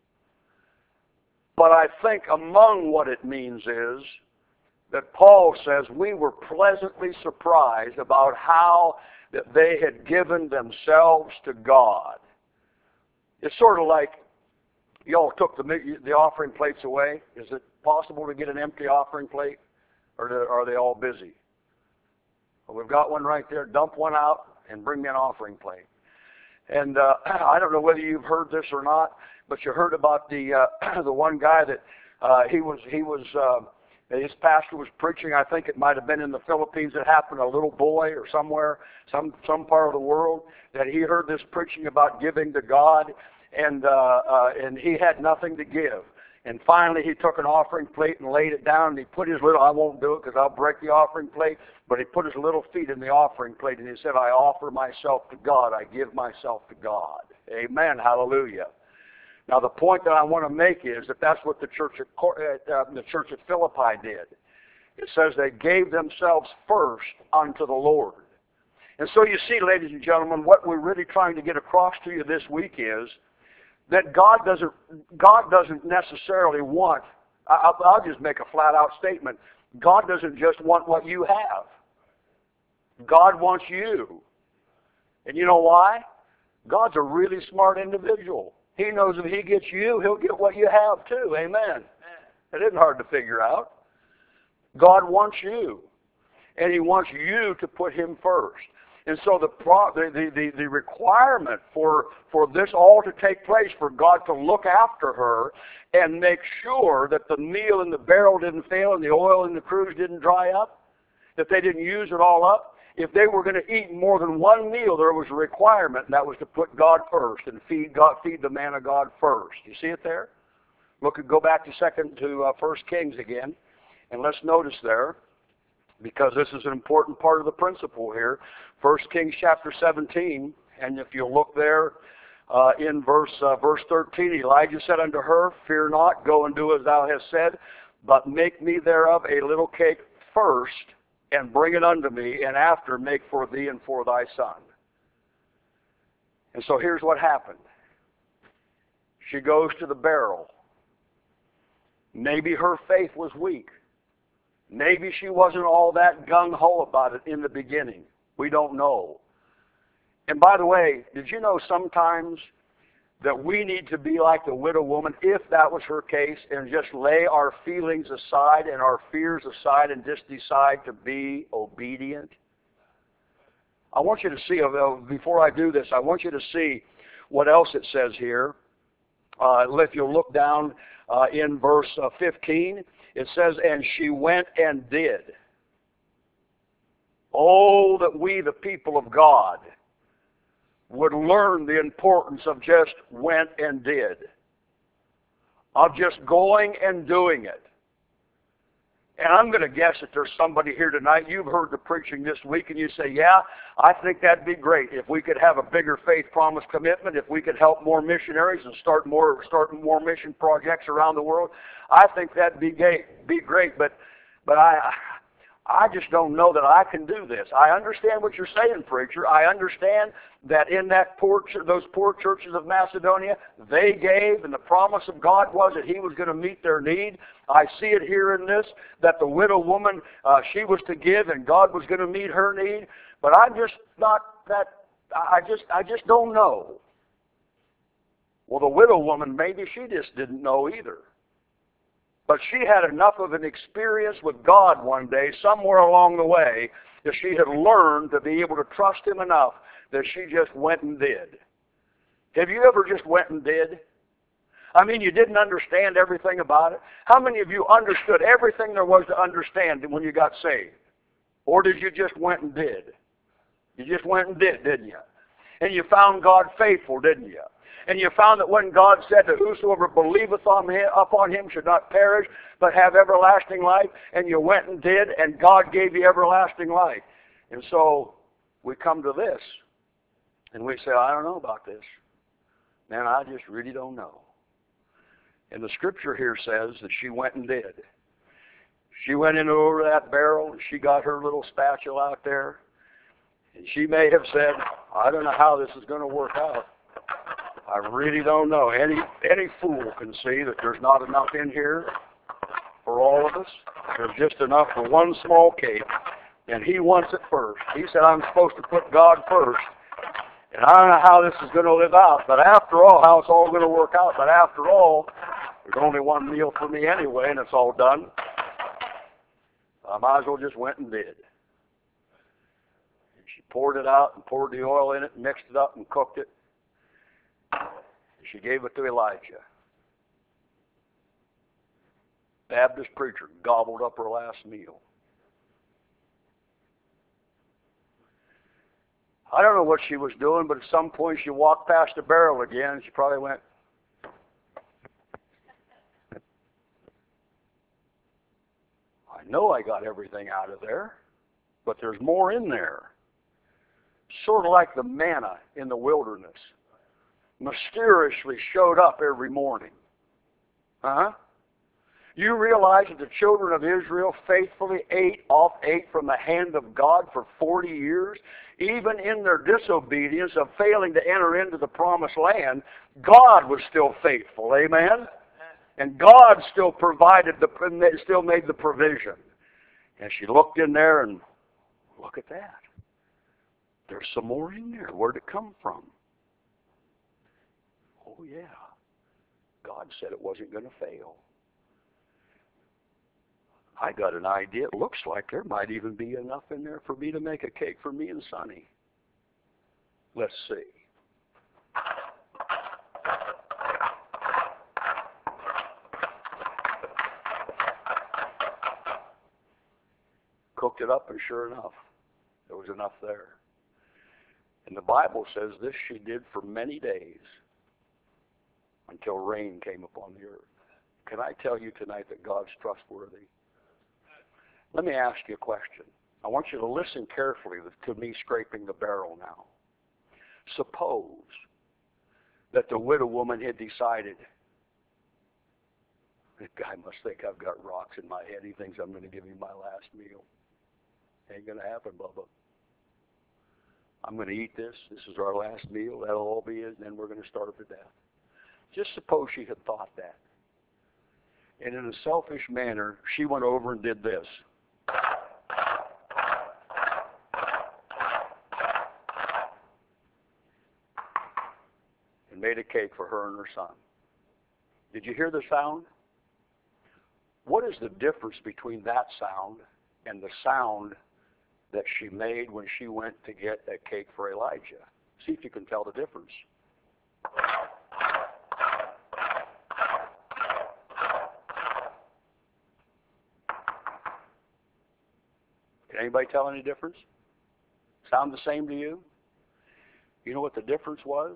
But I think among what it means is that Paul says we were pleasantly surprised about how that they had given themselves to God. It's sort of like y'all took the, the offering plates away. Is it possible to get an empty offering plate? Or are they all busy? Well, we've got one right there. Dump one out and bring me an offering plate. And uh, I don't know whether you've heard this or not, but you heard about the uh, the one guy that uh, he was he was uh, his pastor was preaching. I think it might have been in the Philippines. It happened. A little boy or somewhere, some some part of the world, that he heard this preaching about giving to God, and uh, uh, and he had nothing to give. And finally, he took an offering plate and laid it down, and he put his little, I won't do it because I'll break the offering plate, but he put his little feet in the offering plate, and he said, I offer myself to God. I give myself to God. Amen. Hallelujah. Now, the point that I want to make is that that's what the church at, uh, the church at Philippi did. It says they gave themselves first unto the Lord. And so you see, ladies and gentlemen, what we're really trying to get across to you this week is that God doesn't, God doesn't necessarily want, I'll, I'll just make a flat-out statement, God doesn't just want what you have. God wants you. And you know why? God's a really smart individual. He knows if He gets you, He'll get what you have too. Amen. It isn't hard to figure out. God wants you. And He wants you to put Him first. And so the, pro, the, the, the, the requirement for, for this all to take place, for God to look after her and make sure that the meal in the barrel didn't fail and the oil in the cruse didn't dry up, that they didn't use it all up. If they were going to eat more than one meal, there was a requirement, and that was to put God first and feed God, feed the man of God first. You see it there? Look, go back to second to uh, First Kings again, and let's notice there, because this is an important part of the principle here. First Kings chapter seventeen, and if you look there uh, in verse uh, verse thirteen, Elijah said unto her, Fear not, go and do as thou hast said, but make me thereof a little cake first, and bring it unto me, and after make for thee and for thy son. And so here's what happened. She goes to the barrel. Maybe her faith was weak. Maybe she wasn't all that gung-ho about it in the beginning. We don't know. And by the way, did you know sometimes that we need to be like the widow woman, if that was her case, and just lay our feelings aside and our fears aside and just decide to be obedient? I want you to see, before I do this, I want you to see what else it says here. Uh, if you'll look down uh, in verse uh, fifteen, it says, and she went and did. Oh, that we, the people of God, would learn the importance of just went and did. Of just going and doing it. And I'm going to guess that there's somebody here tonight, you've heard the preaching this week, and you say, yeah, I think that'd be great if we could have a bigger faith promise commitment, if we could help more missionaries and start more start more mission projects around the world. I think that'd be great, be great, but but I I just don't know that I can do this. I understand what you're saying, preacher. I understand that in that poor, those poor churches of Macedonia, they gave, and the promise of God was that He was going to meet their need. I see it here in this, that the widow woman, uh, she was to give, and God was going to meet her need. But I'm just not that, I just, I just don't know. Well, the widow woman, maybe she just didn't know either. But she had enough of an experience with God one day, somewhere along the way, that she had learned to be able to trust Him enough that she just went and did. Have you ever just went and did? I mean, you didn't understand everything about it. How many of you understood everything there was to understand when you got saved? Or did you just went and did? You just went and did, didn't you? And you found God faithful, didn't you? And you found that when God said that whosoever believeth on him, upon him should not perish, but have everlasting life, and you went and did, and God gave you everlasting life. And so we come to this, and we say, I don't know about this. Man, I just really don't know. And the scripture here says that she went and did. She went in over that barrel, and she got her little spatula out there, and she may have said, I don't know how this is going to work out. I really don't know. Any any fool can see that there's not enough in here for all of us. There's just enough for one small cake, and He wants it first. He said, I'm supposed to put God first, and I don't know how this is going to live out, but after all, how it's all going to work out, but after all, there's only one meal for me anyway, and it's all done. I might as well just went and did. And she poured it out and poured the oil in it, and mixed it up and cooked it. She gave it to Elijah. Baptist preacher gobbled up her last meal. I don't know what she was doing, but at some point she walked past the barrel again, and she probably went, I know I got everything out of there, but there's more in there. Sort of like the manna in the wilderness. Mysteriously showed up every morning. Huh? You realize that the children of Israel faithfully ate off ate from the hand of God for forty years? Even in their disobedience of failing to enter into the promised land, God was still faithful. Amen? And God still provided, the still made the provision. And she looked in there and, look at that. There's some more in there. Where'd it come from? Oh yeah, God said it wasn't going to fail. I got an idea. It looks like there might even be enough in there for me to make a cake for me and Sonny. Let's see. Cooked it up, and sure enough, there was enough there. And the Bible says this she did for many days until rain came upon the earth. Can I tell you tonight that God's trustworthy? Let me ask you a question. I want you to listen carefully to me scraping the barrel now. Suppose that the widow woman had decided, this guy must think I've got rocks in my head. He thinks I'm going to give him my last meal. Ain't going to happen, Bubba. I'm going to eat this. This is our last meal. That'll all be it, and then we're going to starve to death. Just suppose she had thought that. And in a selfish manner, she went over and did this. And made a cake for her and her son. Did you hear the sound? What is the difference between that sound and the sound that she made when she went to get a cake for Elijah? See if you can tell the difference. Can anybody tell any difference? Sound the same to you? You know what the difference was?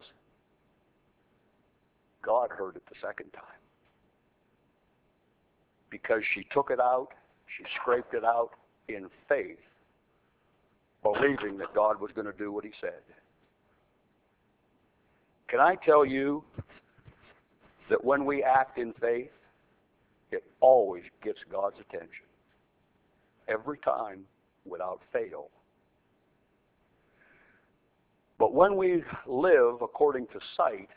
God heard it the second time. Because she took it out, she scraped it out in faith, believing that God was going to do what he said. Can I tell you that when we act in faith, it always gets God's attention. Every time, without fail. But when we live according to sight,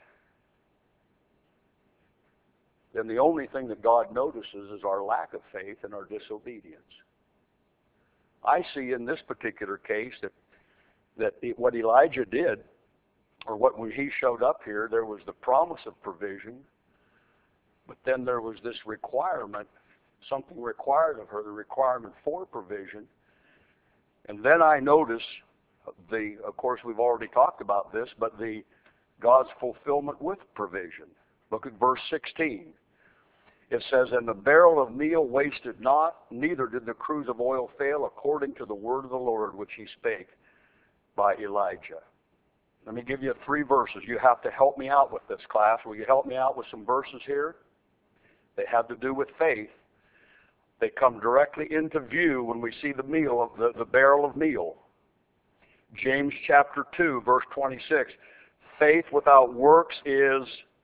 then the only thing that God notices is our lack of faith and our disobedience. I see in this particular case that that what Elijah did, or what when he showed up here, there was the promise of provision, but then there was this requirement, something required of her, the requirement for provision. And then I notice the, of course we've already talked about this, but the God's fulfillment with provision. Look at verse sixteen. It says, and the barrel of meal wasted not, neither did the cruse of oil fail, according to the word of the Lord which he spake by Elijah. Let me give you three verses. You have to help me out with this, class. Will you help me out with some verses here? They have to do with faith. They come directly into view when we see the meal of the, the barrel of meal. James chapter two, verse twenty-six. Faith without works is...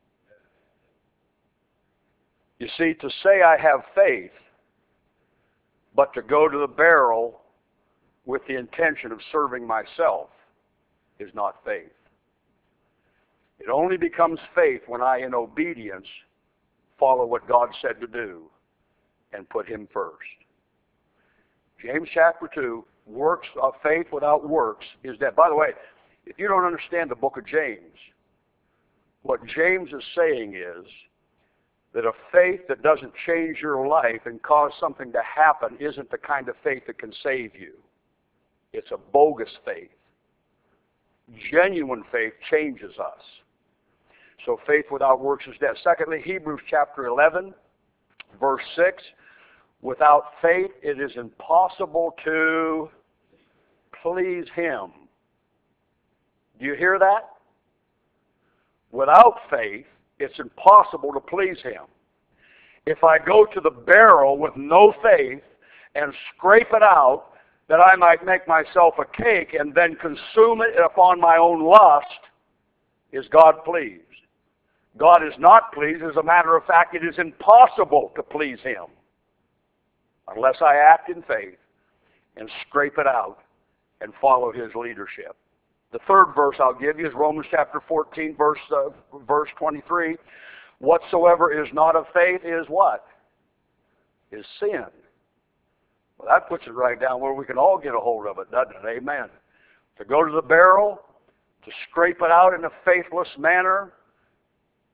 You see, to say I have faith, but to go to the barrel with the intention of serving myself is not faith. It only becomes faith when I, in obedience, follow what God said to do and put him first. James chapter two, works of faith without works is dead. By the way, if you don't understand the book of James, what James is saying is that a faith that doesn't change your life and cause something to happen isn't the kind of faith that can save you. It's a bogus faith. Genuine faith changes us. So faith without works is dead. Secondly, Hebrews chapter eleven, verse six. Without faith it is impossible to please him. Do you hear that? Without faith, it's impossible to please him. If I go to the barrel with no faith and scrape it out, that I might make myself a cake and then consume it upon my own lust, is God pleased? God is not pleased. As a matter of fact, it is impossible to please him unless I act in faith and scrape it out and follow his leadership. The third verse I'll give you is Romans chapter fourteen, verse, uh, verse twenty-three. Whatsoever is not of faith is what? Is sin. Well, that puts it right down where we can all get a hold of it, doesn't it? Amen. To go to the barrel, to scrape it out in a faithless manner,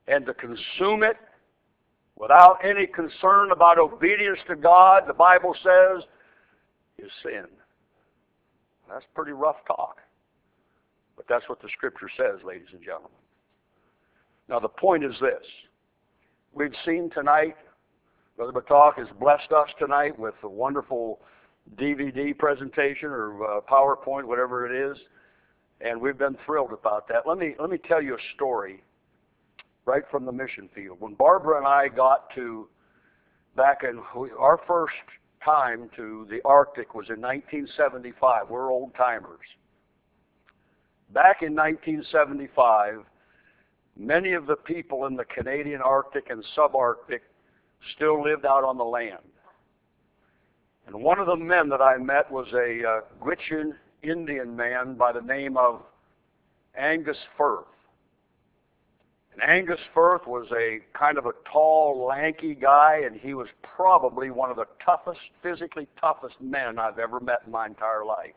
and to consume it without any concern about obedience to God, the Bible says, is sin. That's pretty rough talk. But that's what the Scripture says, ladies and gentlemen. Now the point is this. We've seen tonight, Brother Batak has blessed us tonight with a wonderful D V D presentation or uh, PowerPoint, whatever it is, and we've been thrilled about that. Let me, let me tell you a story right from the mission field. When Barbara and I got to, back in, our first time to the Arctic was in nineteen seventy-five. We're old timers. Back in nineteen seventy-five, many of the people in the Canadian Arctic and subarctic still lived out on the land. And one of the men that I met was a uh, Gwich'in Indian man by the name of Angus Firth. And Angus Firth was a kind of a tall, lanky guy, and he was probably one of the toughest, physically toughest men I've ever met in my entire life.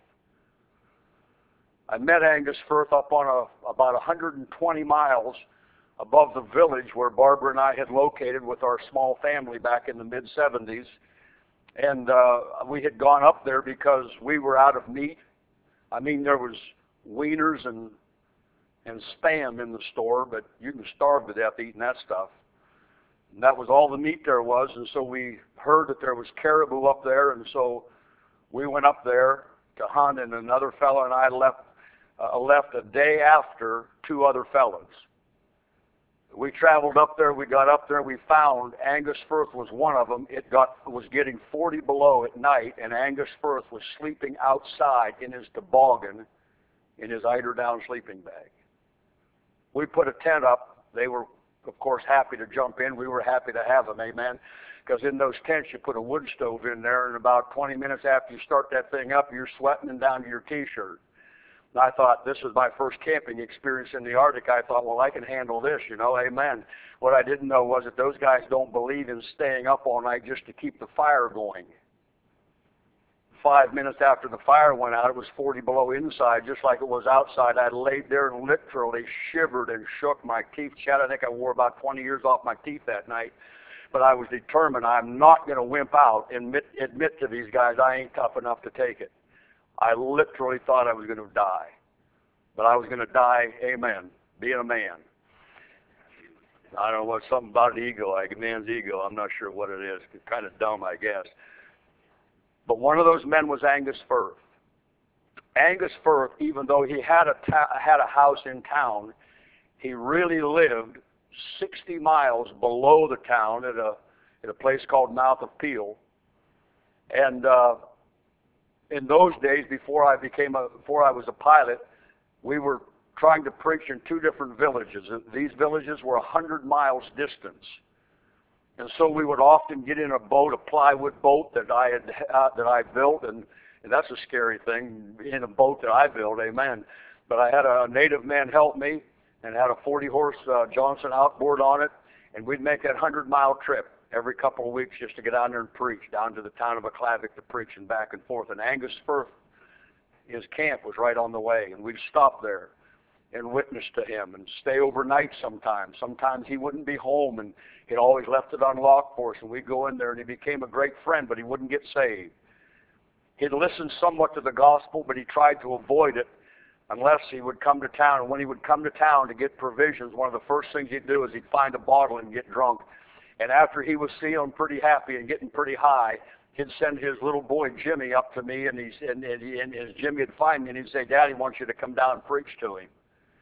I met Angus Firth up on a, about one hundred twenty miles above the village where Barbara and I had located with our small family back in the mid seventies. And uh, we had gone up there because we were out of meat. I mean, there was wieners and and Spam in the store, but you can starve to death eating that stuff. And that was all the meat there was, and so we heard that there was caribou up there, and so we went up there to hunt, and another fellow and I left, uh, left a day after two other fellows. We traveled up there, we got up there, we found Angus Firth was one of them. It got was getting forty below at night, and Angus Firth was sleeping outside in his toboggan in his eider-down sleeping bag. We put a tent up. They were, of course, happy to jump in. We were happy to have them, amen, because in those tents you put a wood stove in there, and about twenty minutes after you start that thing up, you're sweating and down to your T-shirt. And I thought, this was my first camping experience in the Arctic. I thought, well, I can handle this, you know, amen. What I didn't know was that those guys don't believe in staying up all night just to keep the fire going. Five minutes after the fire went out, it was forty below inside, just like it was outside. I laid there and literally shivered and shook. My teeth chattered. I think I wore about twenty years off my teeth that night. But I was determined I'm not going to wimp out and admit, admit to these guys I ain't tough enough to take it. I literally thought I was going to die. But I was going to die, amen, being a man. I don't know what, something about an ego, like a man's ego. I'm not sure what it is. It's kind of dumb, I guess. But one of those men was Angus Firth. Angus Firth, even though he had a, ta- had a house in town, he really lived sixty miles below the town at a, at a place called Mouth of Peel. And uh, in those days, before I became a, before I was a pilot, we were trying to preach in two different villages. These villages were one hundred miles distance. And so we would often get in a boat, a plywood boat that I had uh, that I built, and, and that's a scary thing, in a boat that I built, amen. But I had a native man help me, and had a forty horse uh, Johnson outboard on it, and we'd make that one hundred mile trip every couple of weeks just to get down there and preach, down to the town of Aklavik to preach and back and forth. And Angus Firth, his camp was right on the way, and we'd stop there and witness to him and stay overnight sometimes. Sometimes he wouldn't be home, and he'd always left it unlocked for us, and we'd go in there, and he became a great friend, but he wouldn't get saved. He'd listen somewhat to the gospel, but he tried to avoid it unless he would come to town. And when he would come to town to get provisions, one of the first things he'd do is he'd find a bottle and get drunk. And after he was feeling pretty happy and getting pretty high, he'd send his little boy Jimmy up to me, and, he's, and, and, he, and his Jimmy would find me, and he'd say, "Daddy wants you to come down and preach to him."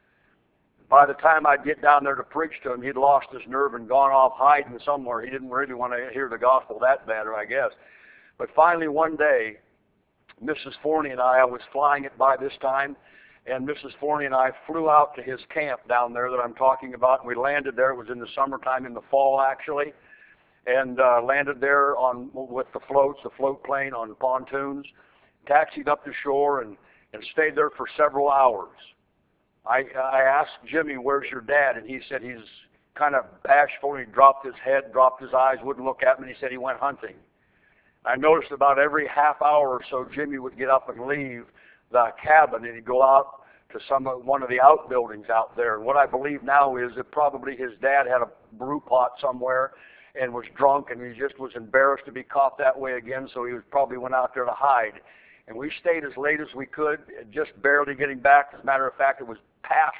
By the time I'd get down there to preach to him, he'd lost his nerve and gone off hiding somewhere. He didn't really want to hear the gospel that bad, or I guess. But finally one day, Missus Forney and I, I was flying it by this time, and Missus Forney and I flew out to his camp down there that I'm talking about, and we landed there. It was in the summertime, in the fall actually, and uh, landed there on with the floats, the float plane on pontoons, taxied up to shore, and, and stayed there for several hours. I, I asked Jimmy, "Where's your dad?" And he said he's kind of bashful, and he dropped his head, dropped his eyes, wouldn't look at me, and he said he went hunting. I noticed about every half hour or so, Jimmy would get up and leave the cabin, and he'd go out to some of, one of the outbuildings out there. And what I believe now is that probably his dad had a brew pot somewhere and was drunk, and he just was embarrassed to be caught that way again, so he was probably went out there to hide. And we stayed as late as we could, just barely getting back. As a matter of fact, it was past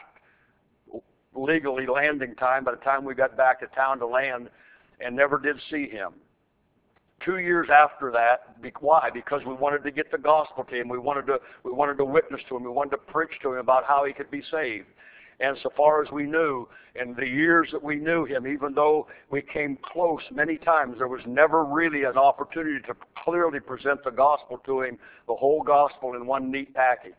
legally landing time by the time we got back to town to land, and never did see him. Two years after that, why? Because we wanted to get the gospel to him. We wanted to, we wanted to witness to him. We wanted to preach to him about how he could be saved. And so far as we knew, in the years that we knew him, even though we came close many times, there was never really an opportunity to clearly present the gospel to him, the whole gospel in one neat package.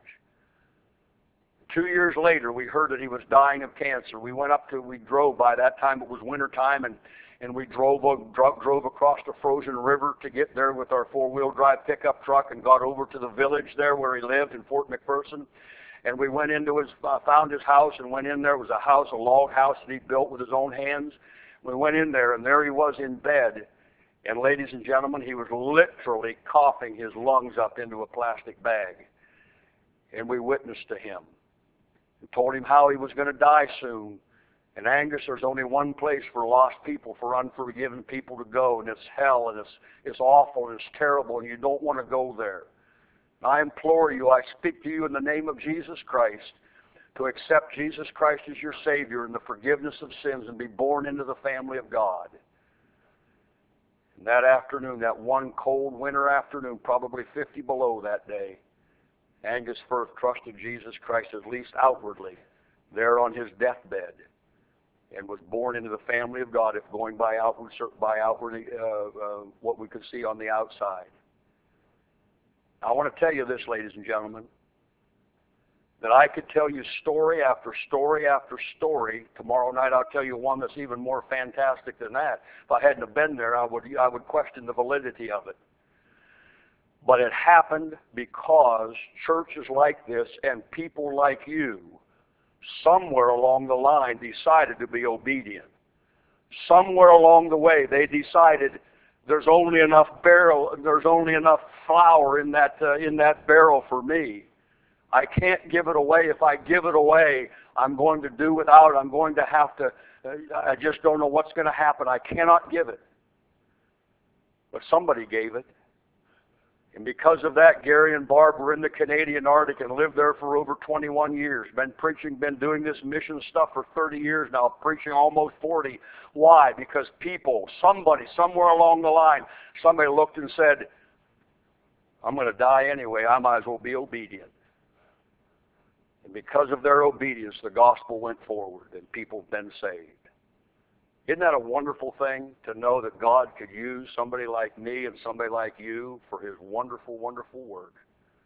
Two years later, we heard that he was dying of cancer. We went up to, we drove, by that time it was winter time, and, and we drove, drove, drove across the frozen river to get there with our four-wheel drive pickup truck and got over to the village there where he lived in Fort McPherson. And we went into his, uh, found his house and went in there. It was a house, a log house that he built with his own hands. We went in there, and there he was in bed. And ladies and gentlemen, he was literally coughing his lungs up into a plastic bag. And we witnessed to him and told him how he was going to die soon. And Angus, there's only one place for lost people, for unforgiven people to go, and it's hell, and it's, it's awful, and it's terrible, and you don't want to go there. I implore you, I speak to you in the name of Jesus Christ, to accept Jesus Christ as your Savior and the forgiveness of sins and be born into the family of God. And that afternoon, that one cold winter afternoon, probably fifty below that day, Angus Firth trusted Jesus Christ, at least outwardly, there on his deathbed, and was born into the family of God, if going by outward, by outward uh, uh, what we could see on the outside. I want to tell you this, ladies and gentlemen, that I could tell you story after story after story. Tomorrow night I'll tell you one that's even more fantastic than that. If I hadn't have been there, I would, I would question the validity of it. But it happened because churches like this and people like you, somewhere along the line, decided to be obedient. Somewhere along the way, they decided there's only enough barrel, there's only enough flour in that uh, in that barrel for me. I can't give it away. If I give it away, I'm going to do without. I'm going to have to. Uh, I just don't know what's going to happen. I cannot give it. But somebody gave it. And because of that, Gary and Barb were in the Canadian Arctic and lived there for over twenty-one years. Been preaching, been doing this mission stuff for thirty years now, preaching almost forty. Why? Because people, somebody, somewhere along the line, somebody looked and said, I'm going to die anyway. I might as well be obedient. And because of their obedience, the gospel went forward and people have been saved. Isn't that a wonderful thing to know that God could use somebody like me and somebody like you for his wonderful, wonderful work?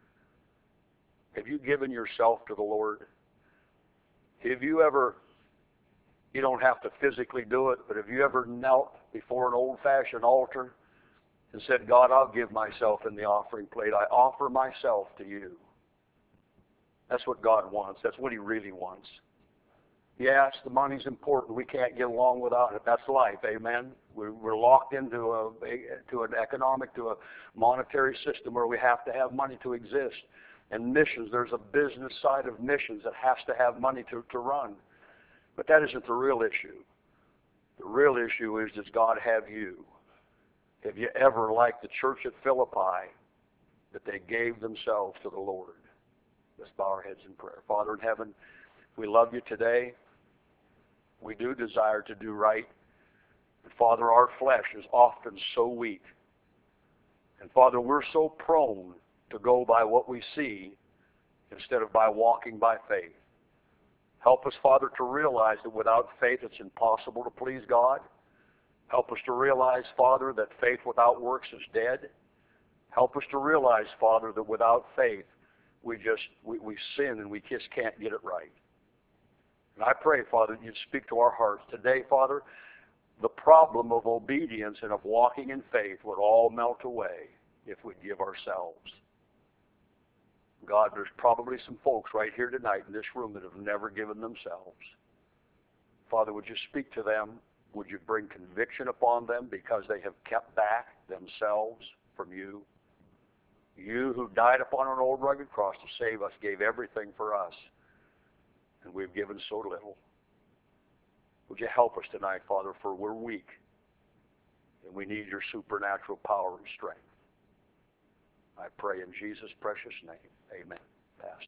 Have you given yourself to the Lord? Have you ever, you don't have to physically do it, but have you ever knelt before an old-fashioned altar and said, God, I'll give myself in the offering plate. I offer myself to you. That's what God wants. That's what he really wants. Yes, the money's important. We can't get along without it. That's life, amen? We're, we're locked into a, to an economic, to a monetary system where we have to have money to exist. And missions, there's a business side of missions that has to have money to, to run. But that isn't the real issue. The real issue is, does God have you? Have you ever, like the church at Philippi, that they gave themselves to the Lord? Let's bow our heads in prayer. Father in heaven, we love you today. We do desire to do right. And Father, our flesh is often so weak. And Father, we're so prone to go by what we see instead of by walking by faith. Help us, Father, to realize that without faith it's impossible to please God. Help us to realize, Father, that faith without works is dead. Help us to realize, Father, that without faith we just we, we sin and we just can't get it right. And I pray, Father, that you'd speak to our hearts today, Father. The problem of obedience and of walking in faith would all melt away if we give ourselves. God, there's probably some folks right here tonight in this room that have never given themselves. Father, would you speak to them? Would you bring conviction upon them because they have kept back themselves from you? You who died upon an old rugged cross to save us, gave everything for us. and we've given so little. Would you help us tonight, Father, for we're weak, and we need your supernatural power and strength. I pray in Jesus' precious name. Amen. Pastor.